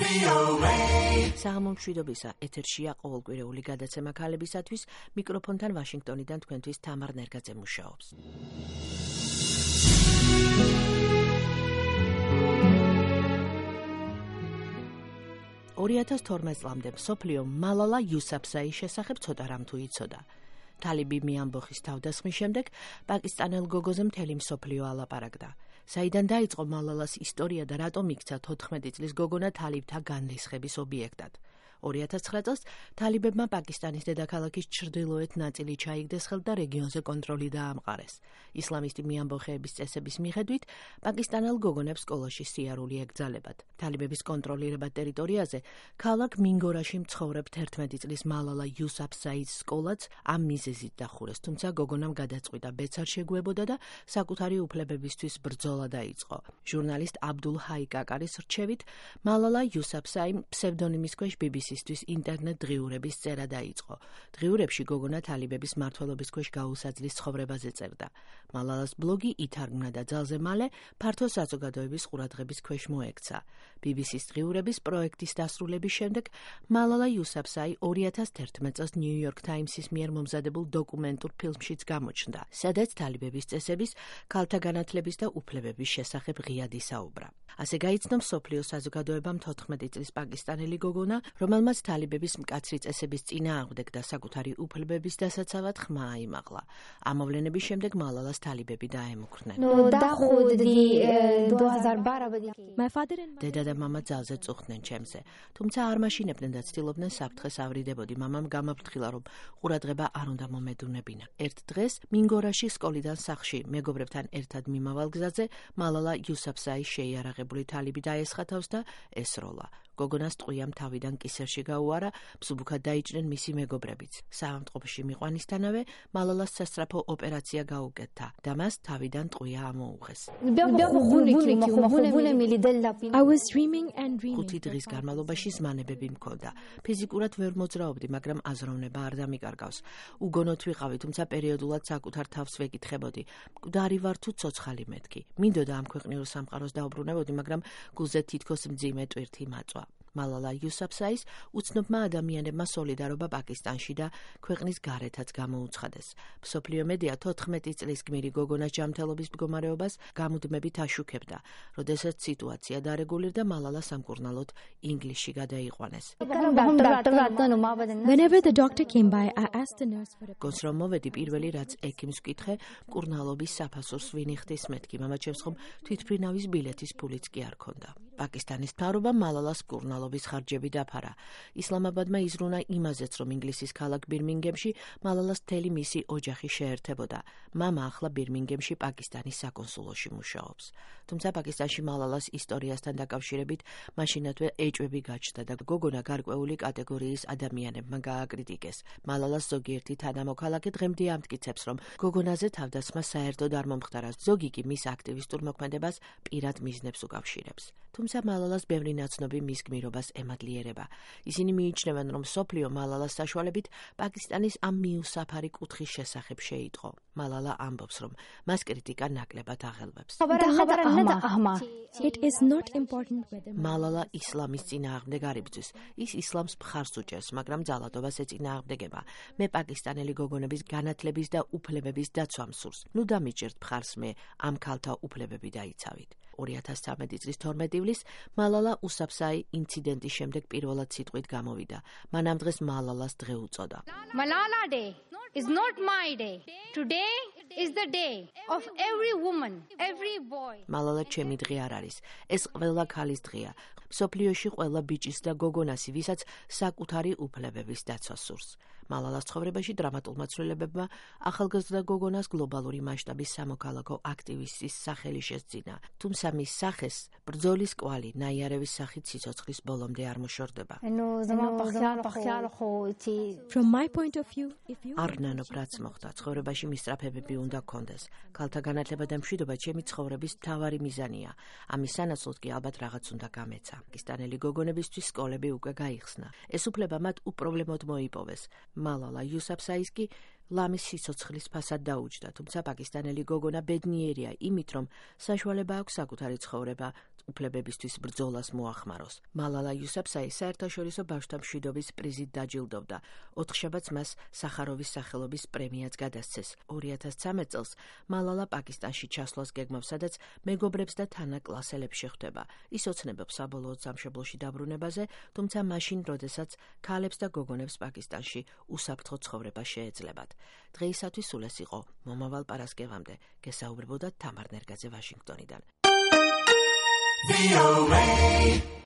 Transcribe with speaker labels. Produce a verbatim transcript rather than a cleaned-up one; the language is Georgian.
Speaker 1: საღამომშვიდობისა ეთერშია ყოველკვირეული გადაცემა ქალებისათვის მიკროფონთან ვაშინგტონიდან თქვენთვის თამარ ნერგაძე მუშაობს. ორი ათას თორმეტ წლამდე მსოფლიო მალალა იუსაფზაის შესახებ ცოტა რამ თუ იცოდა. თალიბი მიამბოხის თავდასხმის შემდეგ პაკისტანელ გოგოზე მთელი მსოფლიო ალაპარაკდა. საიდან დაიწყო მალალას ისტორია და რატომ იქცა თოთხმეტი წლის გოგონა თალიბთა განრისხების ობიექტად. ორი ათას ცხრა წელს თალიბებმა პაკისტანის დედაქალაქის ჩრდილოეთ ნაწილი ჩაიგდეს ხელთ და რეგიონზე კონტროლი დაამყარეს. ისლამისტი მიამბოხეების წესების მიხედვით პაკისტანელ გოგონებს სკოლაში სიარული ეკრძალებათ. თალიბების კონტროლირებად ტერიტორიაზე ქალაქ მინგორაში მცხოვრებ თერთმეტი წლის მალალა იუსაფზაის სკოლაც ამ მიზეზით დახურეს, თუმცა გოგონამ გადაწყვიტა ბედს არ შეგუებოდა და საკუთარი უფლებებისთვის ბრძოლა დაიწყო. ჟურნალისტ აბდულ ჰაი კაკარის რჩევით, მალალა იუსაფზაი ფსევდონიმის ქვეშ ბი ბი სი-ისთვის ინტერნეტ დღიურების წერა დაიწყო. დღიურებში გოგონა თალიბების მმართველობის ქვეშ გაუსაძლის ცხოვრებაზე წერდა. მალალას ბლოგი ითარგმნა და ძალზე მალე ფართო საზოგადოების ყურადღების ქვეშ მოექცა. ბი ბი სის დღიურების პროექტის დასრულების შემდეგ მალალა იუსაფზაი ორი ათას თერთმეტ წელს ნიუ-იორკ ტაიმსის მიერ მომზადებულ დოკუმენტურ ფილმშიც გამოჩნდა, სადაც თალიბების წესების, ქალთა განათლების და უფლებების შესახებ ღიად ისაუბრა. ასე გაიცნო მსოფლიო საზოგადოებამ თოთხმეტი წლის პაკისტანელი გოგონა, რომელმაც თალიბების მკაცრი წესების წინააღმდეგ და საკუთარი უფლებების დასაცავად ხმა აიმაღლა. ამ მოვლენების შემდეგ მალალას თალიბები დაემუქრნენ. დედა და მამა ძალზე წუხდნენ ჩემზე, თუმცა არ მაშინებდნენ და ცდილობდნენ საფრთხეს ავრიდებოდი. მამამ გამაფრთხილა, რომ ყურადღება არ უნდა მომედუნებინა. ერთ დღეს მინგორაში სკოლიდან სახლში მეგობრებთან ერთად მიმავალ გზაზე მალალა იუსაფზაის შეიარაღებული თალიბი დაესხა თავს და ესროლა. გოგონას ტყვიამ თავიდან კისერში გაუარა, მსუბუქად დაიჭრნენ მისი მეგობრებიც. საავადმყოფოში მიყვანისთანავე მალალას სასწრაფო ოპერაცია გაუკეთდა და მას თავიდან ტყვია ამოუღეს. ხუთი დღის განმავლობაში ზმანებები მქონდა. ფიზიკურად ვერ მოძრაობდი, მაგრამ აზროვნება არ დამიკარგავს. უგონოთ ვიყავი, თუმცა პერიოდულად საკუთარ თავს ვეკითხებოდი. მკვდარი ვარ თუ ცოცხალი მეთქი. მინდოდა ამ ქვეყნიურ სამყაროს დაუბრუნებოდი, მაგრამ გულზე თითქოს მძიმე ტვირთი მაწვა. მალალა იუსაფზაის უცნობმა ადამიანებმა სოლიდარობა პაკისტანში და ქვეყნის გარეთაც გამოუცხადეს. მსოფლიო მედია თოთხმეტი წლის გმირი გოგონას ჯანმრთელობის მდგომარეობას გამუდმებით აშუქებდა, როდესაც სიტუაცია დარეგულირდა, მალალა სამკურნალოდ ინგლისში გადაიყვანეს. გონს რომ მოვედი, პირველი რაც ექიმს ვკითხე, მკურნალობის საფასურს ვინიხდის მეთქი, მამაჩემს ხომ თვითმფრინავის ბილეთის ფულიც კი არ ქონდა. პაკისტანის მთავრობამ მალალას მკურნალობის ხარჯები დაფარა. ისლამაბადმა იზრუნა იმაზეც, რომ ინგლისის ქალაქ ბირმინგემში მალალას მთელი მისი ოჯახი შეერთებოდა. მამა ახლა ბირმინგემში პაკისტანის საკონსულოში მუშაობს. თუმცა პაკისტანში მალალას ისტორიასთან დაკავშირებით მაშინათვე ეჭვები გაჩნდა და გოგონა გარკვეული კატეგორიის ადამიანებმა გააკრიტიკეს. მალალას ზოგიერთი თანამოქალაქე დღემდე ამტკიცებს, რომ გოგონაზე თავდასხმა საერთოდ არ მომხდარა. ზოგი კი მის აქტივისტურ მოქმედებას პირად მიზნებს უკავშირებს. თუმცა მალალას ბევრი ნაცნობი მის გმირობას ემადლიერება. ისინი მიიჩნევენ, რომ მსოფლიო მალალას საშუალებით პაკისტანის ამ მიუსაფარი კუთხის შესახებ შეიტყო. მალალა ამბობს, რომ მას კრიტიკა ნაკლებად აღელვებს. მალალა ისლამის წინააღმდეგ არ იბრძვის. ის ისლამს მხარს უჭერს, მაგრამ ძალადობას ეწინააღმდეგება. მე პაკისტანელი გოგონების განათლების და უფლებების დაცვამ სურს. ნუ დამიჭერთ მხარს მე ამ ქალთა უფლებები დაიცავით. ორი ათას ცხრამეტი წლის თორმეტ ივლისს მალალა იუსაფზაი ინციდენტის შემდეგ პირველად სიტყვით გამოვიდა. მან ამ დღეს მალალას დღე უწოდა.
Speaker 2: Malala Day is not my day. Today is the day of every woman, every boy.
Speaker 1: მალალა ჩემი დღე არ არის. ეს ყველა ქალის დღეა. მსოფლიოში ყველა ბიჭის და გოგონასი, ვისაც საკუთარი უფლებების დაცვა სურს. მალალას ცხოვრებაში დრამატულმა ცვლილებებმა ახალგაზრდა გოგონას გლობალური მასშტაბის სამოქალაქო აქტივისტის სახელი შესძინა. თუმცა მის სახეს ბრძოლის კვალი ნაიარევის სახით სიცოცხლის ბოლომდე არ მოშორდება. არ ნანობ რაც მოხდა, ცხოვრებაში მისწრაფებები უნდა გქონდეს. ქალთა განათლება და მშვიდობა ჩემი ცხოვრების მთავარი მიზანია. ამის სანაცვლოდ კი ალბათ რაღაც უნდა გამეცა. პაკისტანელი გოგონებისთვის სკოლები უკვე გაიხსნა. ეს უფლება მათ უპრობლემოდ მოიპოვეს. მალალა იუსაფზაის კი ლამის სიცოცხლის ფასად დაუჯდა, თუმცა პაკისტანელი გოგონა ბედნიერია იმით, რომ საშუალება აქვს საკუთარი ცხოვრება უფლებებისთვის ბრძოლას მოახმაროს. მალალა იუსაფზაი საერთაშორისო ბავშვთა მშვიდობის პრიზით დაჯილდოვდა. ოთხშაბათს მას სახაროვის სახელობის პრემიაც გადასცეს. ორი ათას ცხრამეტ წელს მალალა პაკისტანში ჩასვლას გეგმავს, სადაც მეგობრებს და თანაკლასელებს შეხვდება. ის ოცნებობს საბოლოოდ სამშობლოში დაბრუნებაზე, თუმცა მაშინ, როდესაც ქალებს და გოგონებს პაკისტანში უსაფრთხო ცხოვრება შეეძლებათ. დღეისათვის სულ ეს იყო. მომავალ პარასკევამდე გესაუბრებოდა თამარ ნერგაძე ვაშინგტონიდან.